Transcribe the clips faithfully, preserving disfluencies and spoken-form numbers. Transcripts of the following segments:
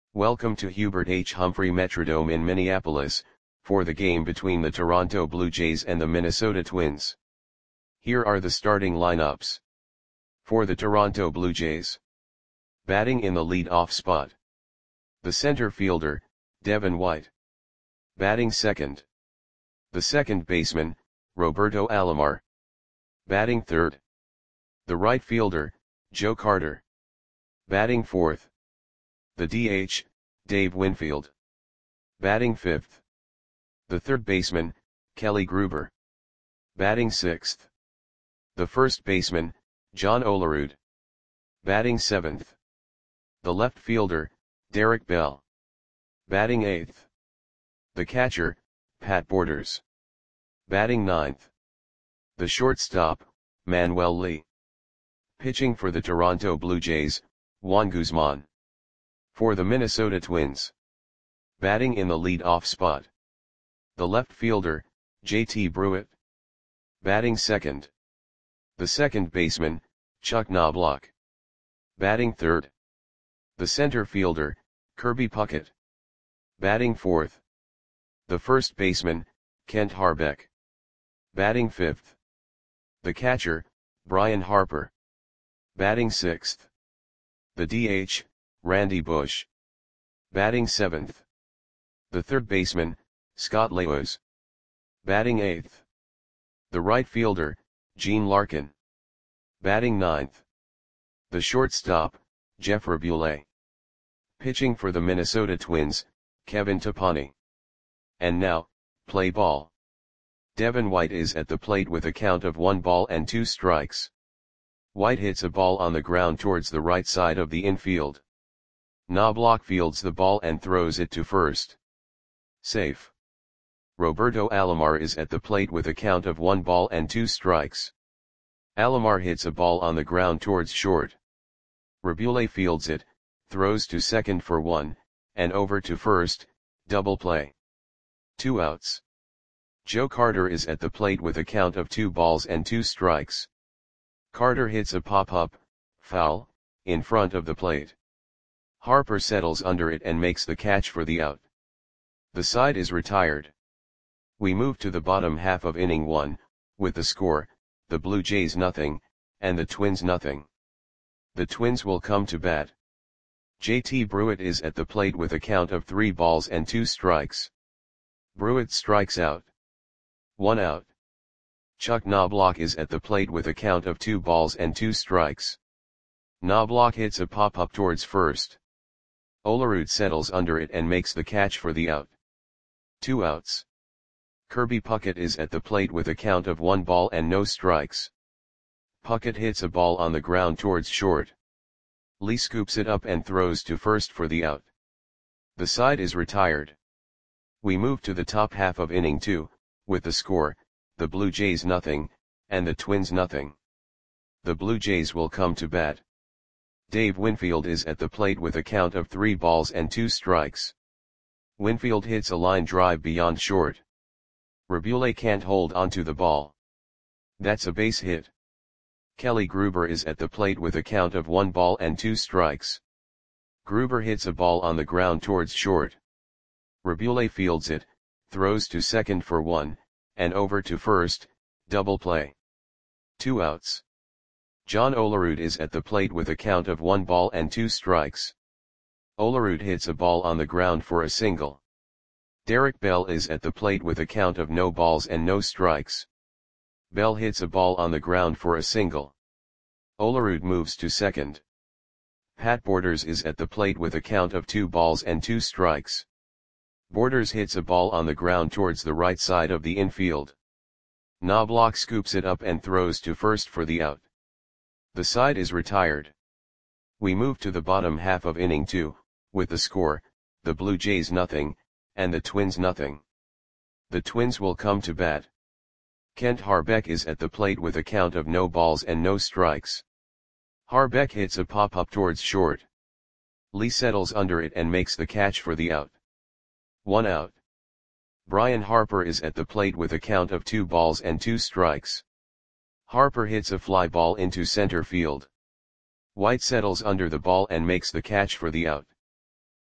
Welcome to Hubert H. Humphrey Metrodome in Minneapolis, for the game between the Toronto Blue Jays and the Minnesota Twins. Here are the starting lineups. For the Toronto Blue Jays. Batting in the lead-off spot. The center fielder, Devin White. Batting second. The second baseman, Roberto Alomar. Batting third. The right fielder, Joe Carter. Batting fourth. The D H, Dave Winfield. Batting fifth. The third baseman, Kelly Gruber. Batting sixth. The first baseman, John Olerud. Batting seventh. The left fielder, Derek Bell. Batting eighth. The catcher, Pat Borders. Batting ninth. The shortstop, Manuel Lee. Pitching for the Toronto Blue Jays, Juan Guzman. For the Minnesota Twins. Batting in the lead-off spot. The left fielder, J T Bruitt. Batting second. The second baseman, Chuck Knobloch. Batting third. The center fielder, Kirby Puckett. Batting fourth. The first baseman, Kent Harbeck. Batting fifth. The catcher, Brian Harper. Batting sixth. The D H, Randy Bush. Batting seventh. The third baseman, Scott Lewis. Batting eighth. The right fielder, Gene Larkin. Batting ninth. The shortstop, Jeff Rabule. Pitching for the Minnesota Twins, Kevin Tapani. And now, play ball. Devin White is at the plate with a count of one ball and two strikes. White hits a ball on the ground towards the right side of the infield. Knobloch fields the ball and throws it to first. Safe. Roberto Alomar is at the plate with a count of one ball and two strikes. Alomar hits a ball on the ground towards short. Rabule fields it, throws to second for one, and over to first, double play. Two outs. Joe Carter is at the plate with a count of two balls and two strikes. Carter hits a pop-up, foul, in front of the plate. Harper settles under it and makes the catch for the out. The side is retired. We move to the bottom half of inning one, with the score, the Blue Jays nothing, and the Twins nothing. The Twins will come to bat. J T Bruitt is at the plate with a count of three balls and two strikes. Bruitt strikes out. One out. Chuck Knobloch is at the plate with a count of two balls and two strikes. Knobloch hits a pop-up towards first. Olerud settles under it and makes the catch for the out. Two outs. Kirby Puckett is at the plate with a count of one ball and no strikes. Puckett hits a ball on the ground towards short. Lee scoops it up and throws to first for the out. The side is retired. We move to the top half of inning two, with the score, the Blue Jays nothing, and the Twins nothing. The Blue Jays will come to bat. Dave Winfield is at the plate with a count of three balls and two strikes. Winfield hits a line drive beyond short. Rabule can't hold onto the ball. That's a base hit. Kelly Gruber is at the plate with a count of one ball and two strikes. Gruber hits a ball on the ground towards short. Rabule fields it, throws to second for one, and over to first, double play. Two outs. John Olerud is at the plate with a count of one ball and two strikes. Olerud hits a ball on the ground for a single. Derek Bell is at the plate with a count of no balls and no strikes. Bell hits a ball on the ground for a single. Olerud moves to second. Pat Borders is at the plate with a count of two balls and two strikes. Borders hits a ball on the ground towards the right side of the infield. Knobloch scoops it up and throws to first for the out. The side is retired. We move to the bottom half of inning two, with the score, the Blue Jays nothing, and the Twins nothing. The Twins will come to bat. Kent Harbeck is at the plate with a count of no balls and no strikes. Harbeck hits a pop-up towards short. Lee settles under it and makes the catch for the out. One out. Brian Harper is at the plate with a count of two balls and two strikes. Harper hits a fly ball into center field. White settles under the ball and makes the catch for the out.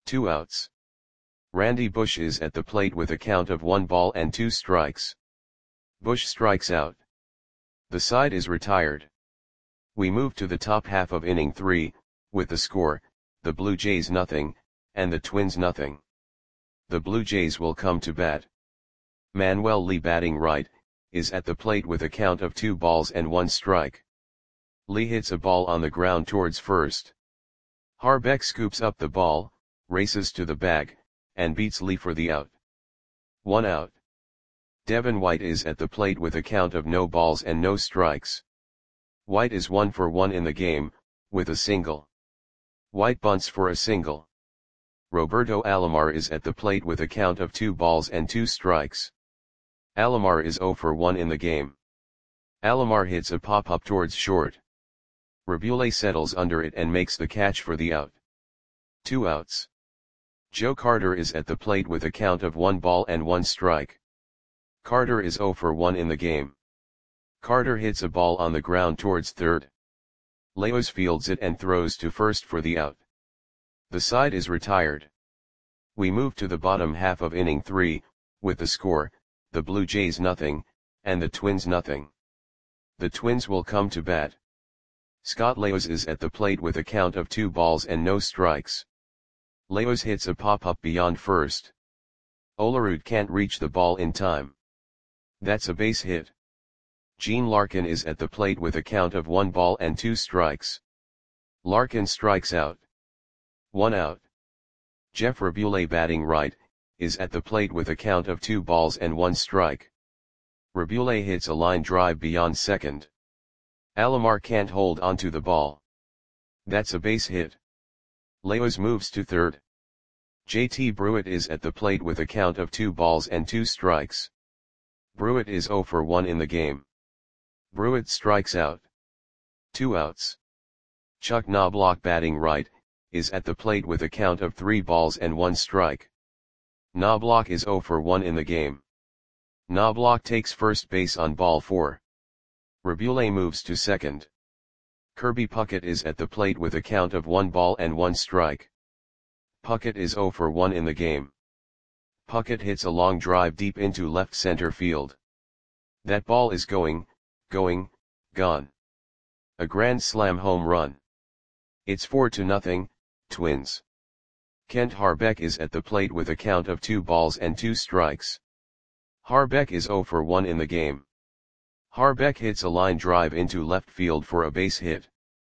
Two outs. Randy Bush is at the plate with a count of one ball and two strikes. Bush strikes out. The side is retired. We move to the top half of inning three, with the score, the Blue Jays nothing, and the Twins nothing. The Blue Jays will come to bat. Manuel Lee, batting right, is at the plate with a count of two balls and one strike. Lee hits a ball on the ground towards first. Harbeck scoops up the ball, races to the bag, and beats Lee for the out. One out. Devin White is at the plate with a count of no balls and no strikes. White is one for one in the game, with a single. White bunts for a single. Roberto Alomar is at the plate with a count of two balls and two strikes. Alomar is zero for one in the game. Alomar hits a pop-up towards short. Rabule settles under it and makes the catch for the out. Two outs. Joe Carter is at the plate with a count of one ball and one strike. Carter is zero for one in the game. Carter hits a ball on the ground towards third. Leos fields it and throws to first for the out. The side is retired. We move to the bottom half of inning three, with the score, the Blue Jays nothing, and the Twins nothing. The Twins will come to bat. Scott Leos is at the plate with a count of two balls and no strikes. Leos hits a pop-up beyond first. Olerud can't reach the ball in time. That's a base hit. Gene Larkin is at the plate with a count of one ball and two strikes. Larkin strikes out. One out. Jeff Rabule, batting right, is at the plate with a count of two balls and one strike. Rabule hits a line drive beyond second. Alomar can't hold onto the ball. That's a base hit. Leos moves to third. J T Brewitt is at the plate with a count of two balls and two strikes. Brewitt is zero for one in the game. Brewitt strikes out. Two outs. Chuck Knobloch, batting right, is at the plate with a count of three balls and one strike. Knobloch is zero for one in the game. Knobloch takes first base on ball four. Rabule moves to second. Kirby Puckett is at the plate with a count of one ball and one strike. Puckett is zero for one in the game. Puckett hits a long drive deep into left center field. That ball is going, going, gone. A grand slam home run. It's four to nothing, Twins. Kent Harbeck is at the plate with a count of two balls and two strikes. Harbeck is zero for one in the game. Harbeck hits a line drive into left field for a base hit.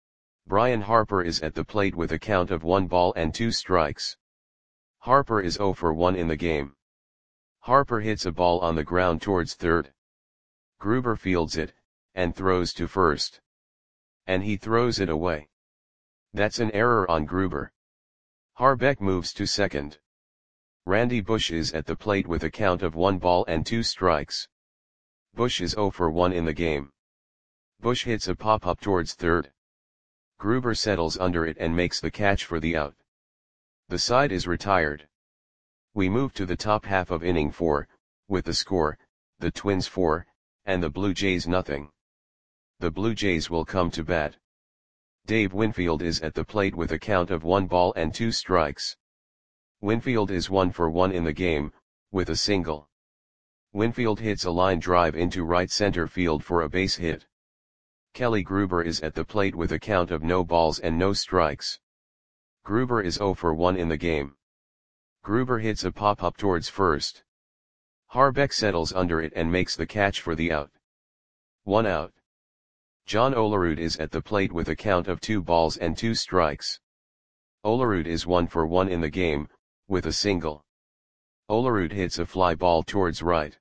Brian Harper is at the plate with a count of one ball and two strikes. Harper is zero for one in the game. Harper hits a ball on the ground towards third. Gruber fields it, and throws to first. And he throws it away. That's an error on Gruber. Harbeck moves to second. Randy Bush is at the plate with a count of one ball and two strikes. Bush is zero for one in the game. Bush hits a pop-up towards third. Gruber settles under it and makes the catch for the out. The side is retired. We move to the top half of inning four, with the score, the Twins four, and the Blue Jays nothing. The Blue Jays will come to bat. Dave Winfield is at the plate with a count of one ball and two strikes. Winfield is one for one in the game, with a single. Winfield hits a line drive into right center field for a base hit. Kelly Gruber is at the plate with a count of no balls and no strikes. Gruber is zero for one in the game. Gruber hits a pop-up towards first. Harbeck settles under it and makes the catch for the out. One out. John Olerud is at the plate with a count of two balls and two strikes. Olerud is one for one in the game, with a single. Olerud hits a fly ball towards right.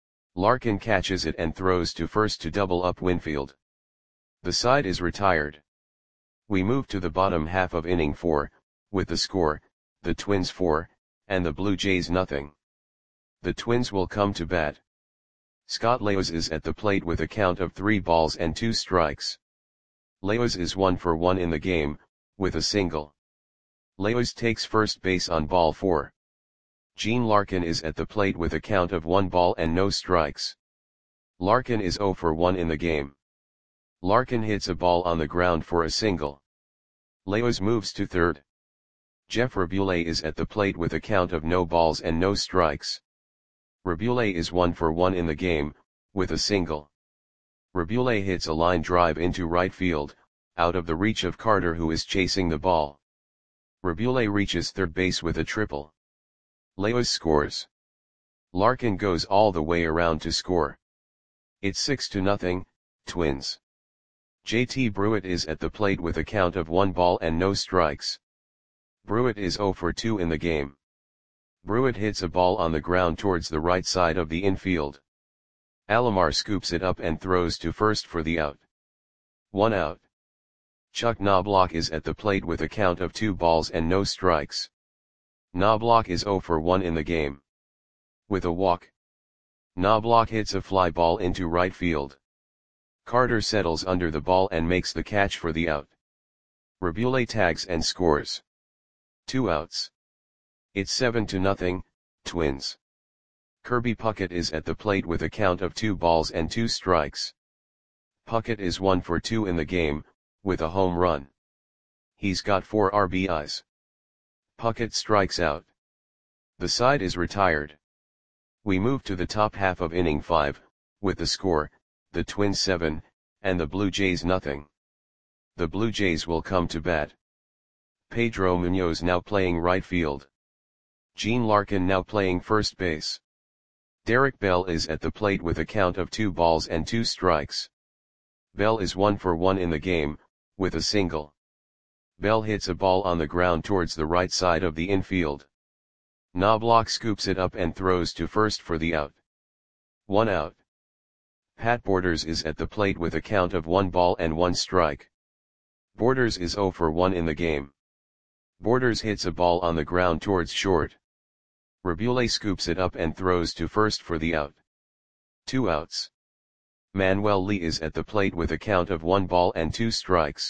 Larkin catches it and throws to first to double up Winfield. The side is retired. We move to the bottom half of inning four, with the score, the Twins four, and the Blue Jays nothing. The Twins will come to bat. Scott Leos is at the plate with a count of three balls and two strikes. Leos is one for one in the game, with a single. Leos takes first base on ball four. Gene Larkin is at the plate with a count of one ball and no strikes. Larkin is zero for one in the game. Larkin hits a ball on the ground for a single. Leos moves to third. Jeff Rabule is at the plate with a count of no balls and no strikes. Rabule is one for one in the game, with a single. Rabule hits a line drive into right field, out of the reach of Carter, who is chasing the ball. Rabule reaches third base with a triple. Leos scores. Larkin goes all the way around to score. It's six to nothing, Twins. J T Brewitt is at the plate with a count of one ball and no strikes. Brewitt is zero for two in the game. Brewitt hits a ball on the ground towards the right side of the infield. Alomar scoops it up and throws to first for the out. One out. Chuck Knobloch is at the plate with a count of two balls and no strikes. Knobloch is zero for one in the game. With a walk, Knobloch hits a fly ball into right field. Carter settles under the ball and makes the catch for the out. Rabule tags and scores. Two outs. It's seven to nothing, Twins. Kirby Puckett is at the plate with a count of two balls and two strikes. Puckett is one for two in the game, with a home run. He's got four R B Is. Puckett strikes out. The side is retired. We move to the top half of inning five, with the score, the Twins seven, and the Blue Jays nothing. The Blue Jays will come to bat. Pedro Munoz now playing right field. Gene Larkin now playing first base. Derek Bell is at the plate with a count of two balls and two strikes. Bell is one for one in the game, with a single. Bell hits a ball on the ground towards the right side of the infield. Knobloch scoops it up and throws to first for the out. One out. Pat Borders is at the plate with a count of one ball and one strike. Borders is zero for one in the game. Borders hits a ball on the ground towards short. Rabule scoops it up and throws to first for the out. Two outs. Manuel Lee is at the plate with a count of one ball and two strikes.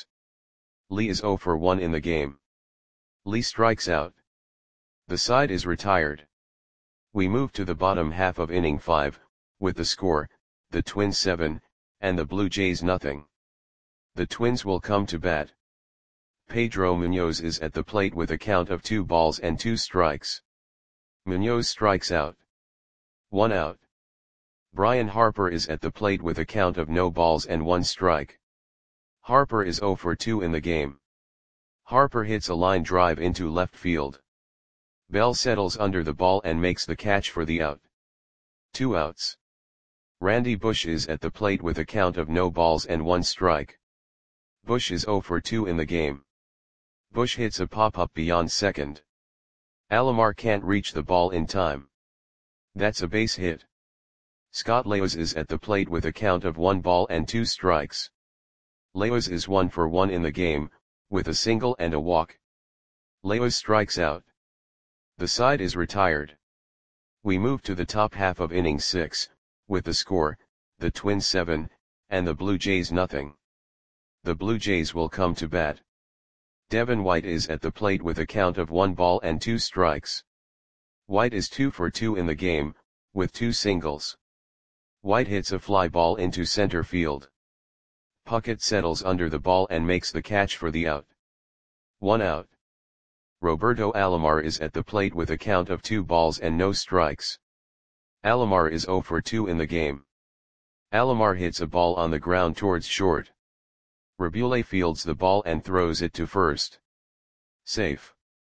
Lee is zero for one in the game. Lee strikes out. The side is retired. We move to the bottom half of inning five, with the score, the Twins seven, and the Blue Jays nothing. The Twins will come to bat. Pedro Munoz is at the plate with a count of two balls and two strikes. Munoz strikes out. One out. Brian Harper is at the plate with a count of no balls and one strike. Harper is zero for two in the game. Harper hits a line drive into left field. Bell settles under the ball and makes the catch for the out. Two outs. Randy Bush is at the plate with a count of no balls and one strike. Bush is zero for two in the game. Bush hits a pop-up beyond second. Alomar can't reach the ball in time. That's a base hit. Scott Leos is at the plate with a count of one ball and two strikes. Leos is one for one in the game, with a single and a walk. Leos strikes out. The side is retired. We move to the top half of inning six, with the score, the Twins seven, and the Blue Jays nothing. The Blue Jays will come to bat. Devin White is at the plate with a count of one ball and two strikes. White is two for two in the game, with two singles. White hits a fly ball into center field. Puckett settles under the ball and makes the catch for the out. One out. Roberto Alomar is at the plate with a count of two balls and no strikes. Alomar is zero for two in the game. Alomar hits a ball on the ground towards short. Rabule fields the ball and throws it to first. Safe.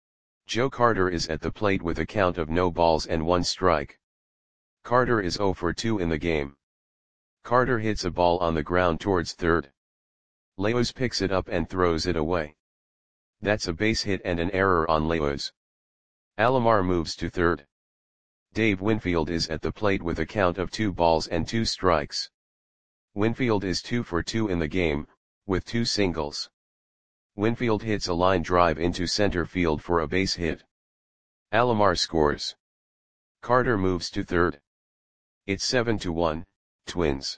Joe Carter is at the plate with a count of no balls and one strike. Carter is zero for two in the game. Carter hits a ball on the ground towards third. Leos picks it up and throws it away. That's a base hit and an error on Leos. Alomar moves to third. Dave Winfield is at the plate with a count of two balls and two strikes. Winfield is two for two in the game, with two singles. Winfield hits a line drive into center field for a base hit. Alomar scores. Carter moves to third. It's seven to one, Twins.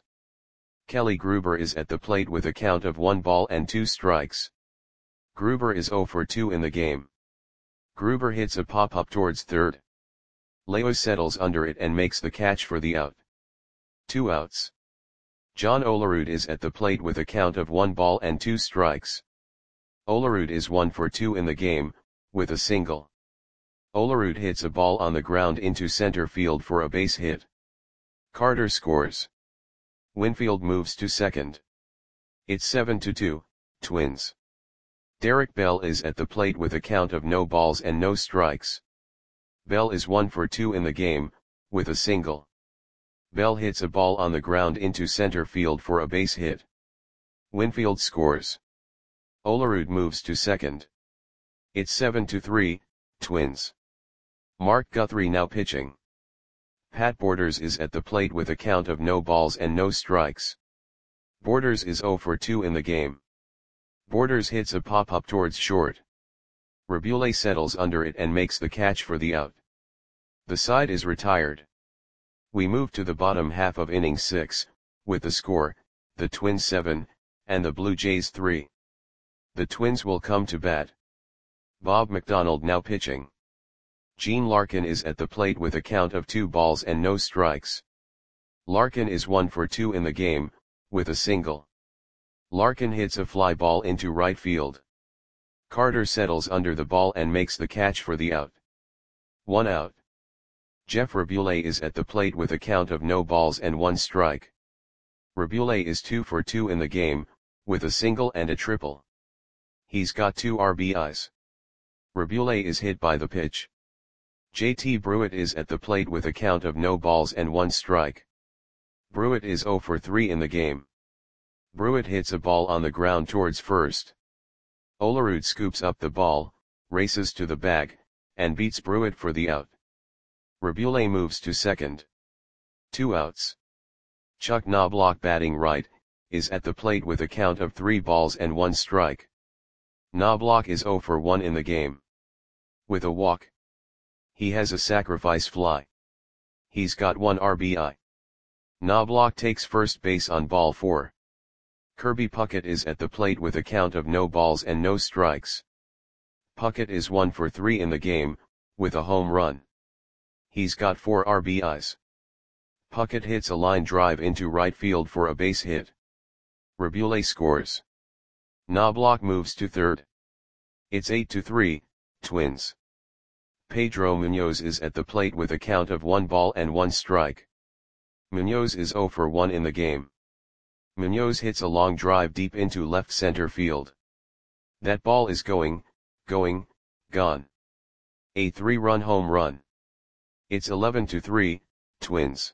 Kelly Gruber is at the plate with a count of one ball and two strikes. Gruber is zero for two in the game. Gruber hits a pop-up towards third. Leos settles under it and makes the catch for the out. Two outs. John Olerud is at the plate with a count of one ball and two strikes. Olerud is one for two in the game, with a single. Olerud hits a ball on the ground into center field for a base hit. Carter scores. Winfield moves to second. It's seven to two, Twins. Derek Bell is at the plate with a count of no balls and no strikes. Bell is one for two in the game, with a single. Bell hits a ball on the ground into center field for a base hit. Winfield scores. Olerud moves to second. It's seven to three, Twins. Mark Guthrie now pitching. Pat Borders is at the plate with a count of no balls and no strikes. Borders is zero for two in the game. Borders hits a pop-up towards short. Rabule settles under it and makes the catch for the out. The side is retired. We move to the bottom half of inning six, with the score, the Twins seven, and the Blue Jays three. The Twins will come to bat. Bob McDonald now pitching. Gene Larkin is at the plate with a count of two balls and no strikes. Larkin is one for two in the game, with a single. Larkin hits a fly ball into right field. Carter settles under the ball and makes the catch for the out. One out. Jeff Rabule is at the plate with a count of no balls and one strike. Rabule is two for two in the game, with a single and a triple. He's got two R B Is. Rabule is hit by the pitch. J T Brewitt is at the plate with a count of no balls and one strike. Brewitt is zero for three in the game. Brewitt hits a ball on the ground towards first. Olerud scoops up the ball, races to the bag, and beats Brewitt for the out. Rabule moves to second. Two outs. Chuck Knobloch batting right, is at the plate with a count of three balls and one strike. Knobloch is zero for one in the game. With a walk. He has a sacrifice fly. He's got one R B I. Knobloch takes first base on ball four. Kirby Puckett is at the plate with a count of no balls and no strikes. Puckett is one for three in the game, with a home run. He's got four R B Is. Puckett hits a line drive into right field for a base hit. Rabule scores. Knobloch moves to third. It's eight to three, Twins. Pedro Munoz is at the plate with a count of one ball and one strike. Munoz is zero for one in the game. Munoz hits a long drive deep into left center field. That ball is going, going, gone. A three-run home run. It's eleven to three, Twins.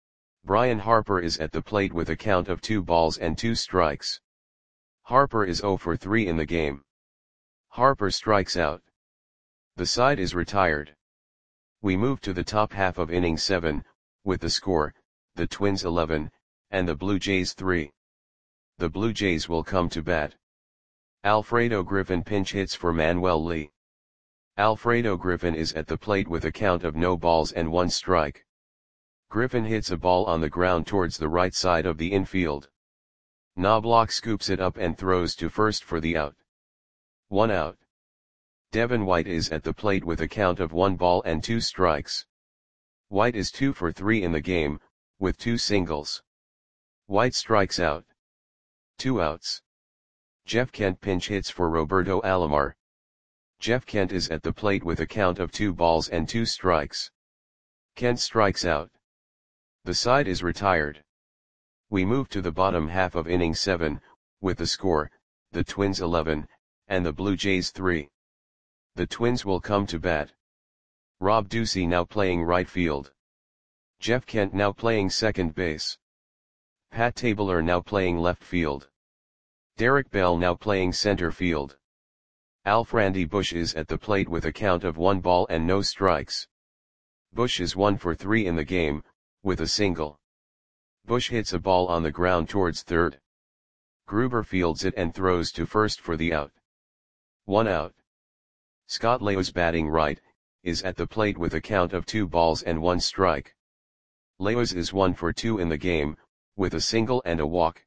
Brian Harper is at the plate with a count of two balls and two strikes. Harper is zero for three in the game. Harper strikes out. The side is retired. We move to the top half of inning seven, with the score, the Twins eleven, and the Blue Jays three. The Blue Jays will come to bat. Alfredo Griffin pinch hits for Manuel Lee. Alfredo Griffin is at the plate with a count of no balls and one strike. Griffin hits a ball on the ground towards the right side of the infield. Knobloch scoops it up and throws to first for the out. One out. Devin White is at the plate with a count of one ball and two strikes. White is two for three in the game, with two singles. White strikes out. Two outs. Jeff Kent pinch hits for Roberto Alomar. Jeff Kent is at the plate with a count of two balls and two strikes. Kent strikes out. The side is retired. We move to the bottom half of inning seven, with the score, the Twins eleven, and the Blue Jays three. The Twins will come to bat. Rob Ducey now playing right field. Jeff Kent now playing second base. Pat Tabler now playing left field. Derek Bell now playing center field. Alf Randy Bush is at the plate with a count of one ball and no strikes. Bush is one for three in the game, with a single. Bush hits a ball on the ground towards third. Gruber fields it and throws to first for the out. One out. Scott Leos batting right, is at the plate with a count of two balls and one strike. Leos is one for two in the game, with a single and a walk.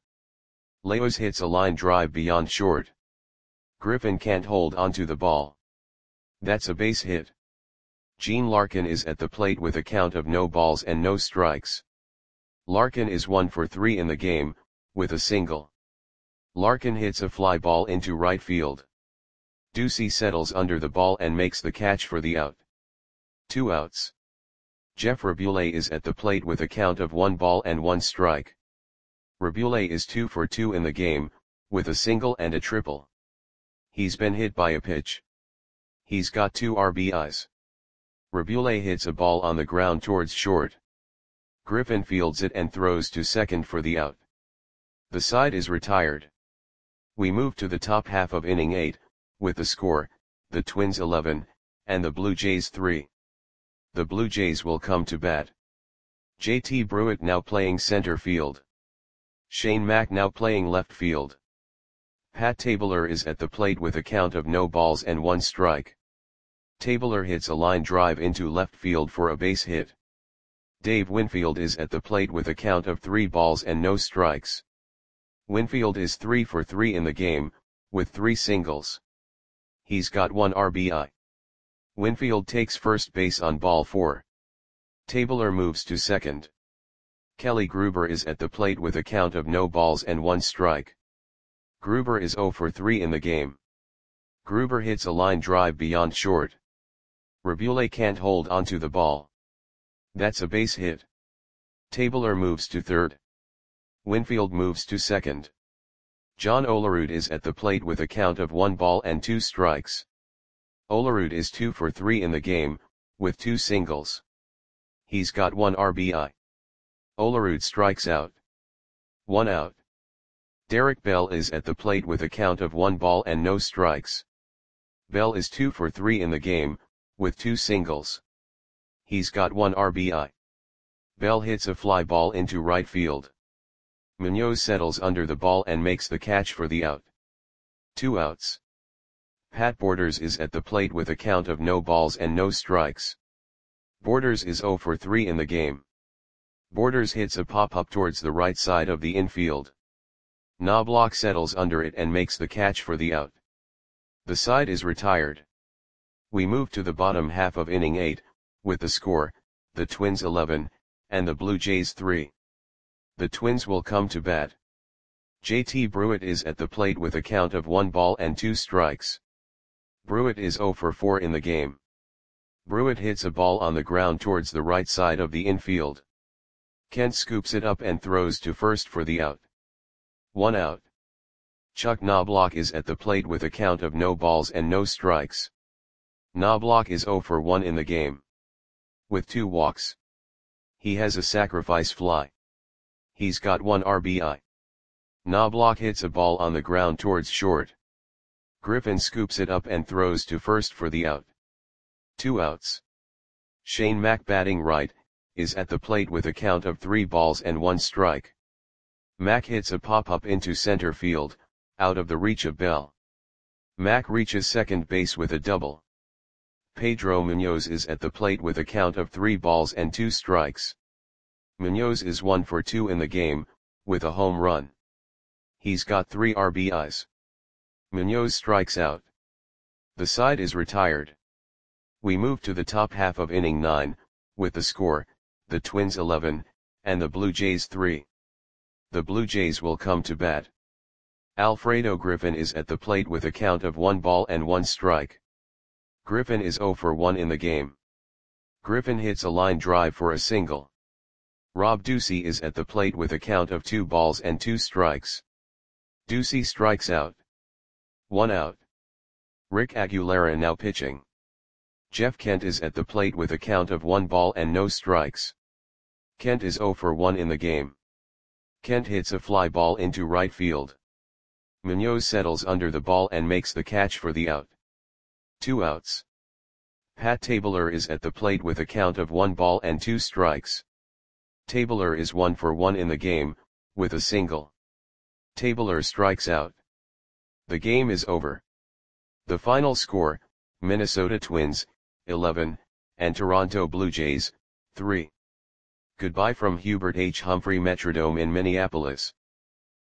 Leos hits a line drive beyond short. Griffin can't hold onto the ball. That's a base hit. Gene Larkin is at the plate with a count of no balls and no strikes. Larkin is one for three in the game, with a single. Larkin hits a fly ball into right field. Ducey settles under the ball and makes the catch for the out. Two outs. Jeff Raboulet is at the plate with a count of one ball and one strike. Raboulet is two for two in the game, with a single and a triple. He's been hit by a pitch. He's got two R B Is. Raboulet hits a ball on the ground towards short. Griffin fields it and throws to second for the out. The side is retired. We move to the top half of inning eight, with the score, the Twins eleven, and the Blue Jays three. The Blue Jays will come to bat. J T Brewitt now playing center field. Shane Mack now playing left field. Pat Tabler is at the plate with a count of no balls and one strike. Tabler hits a line drive into left field for a base hit. Dave Winfield is at the plate with a count of three balls and no strikes. Winfield is three for three in the game, with three singles. He's got one R B I. Winfield takes first base on ball four. Tabler moves to second. Kelly Gruber is at the plate with a count of no balls and one strike. Gruber is zero for three in the game. Gruber hits a line drive beyond short. Raboulet can't hold onto the ball. That's a base hit. Tabler moves to third. Winfield moves to second. John Olerud is at the plate with a count of one ball and two strikes. Olerud is two for three in the game, with two singles. He's got one R B I. Olerud strikes out. One out. Derek Bell is at the plate with a count of one ball and no strikes. Bell is two for three in the game, with two singles. He's got one R B I. Bell hits a fly ball into right field. Munoz settles under the ball and makes the catch for the out. Two outs. Pat Borders is at the plate with a count of no balls and no strikes. Borders is zero for three in the game. Borders hits a pop-up towards the right side of the infield. Knobloch settles under it and makes the catch for the out. The side is retired. We move to the bottom half of inning eight, with the score, the Twins eleven, and the Blue Jays three. The Twins will come to bat. J T Brewitt is at the plate with a count of one ball and two strikes. Brewitt is zero for four in the game. Brewitt hits a ball on the ground towards the right side of the infield. Kent scoops it up and throws to first for the out. One out. Chuck Knobloch is at the plate with a count of no balls and no strikes. Knobloch is zero for one in the game. With two walks. He has a sacrifice fly. He's got one R B I. Knobloch hits a ball on the ground towards short. Griffin scoops it up and throws to first for the out. Two outs. Shane Mack batting right, is at the plate with a count of three balls and one strike. Mack hits a pop-up into center field, out of the reach of Bell. Mack reaches second base with a double. Pedro Munoz is at the plate with a count of three balls and two strikes. Munoz is one for two in the game, with a home run. He's got three R B Is. Munoz strikes out. The side is retired. We move to the top half of inning nine, with the score, the Twins eleven, and the Blue Jays three. The Blue Jays will come to bat. Alfredo Griffin is at the plate with a count of one ball and one strike. Griffin is zero for one in the game. Griffin hits a line drive for a single. Rob Ducey is at the plate with a count of two balls and two strikes. Ducey strikes out. One out. Rick Aguilera now pitching. Jeff Kent is at the plate with a count of one ball and no strikes. Kent is zero for one in the game. Kent hits a fly ball into right field. Munoz settles under the ball and makes the catch for the out. Two outs. Pat Tabler is at the plate with a count of one ball and two strikes. Tabler is one for one in the game, with a single. Tabler strikes out. The game is over. The final score, Minnesota Twins, eleven, and Toronto Blue Jays, three. Goodbye from Hubert H. Humphrey Metrodome in Minneapolis.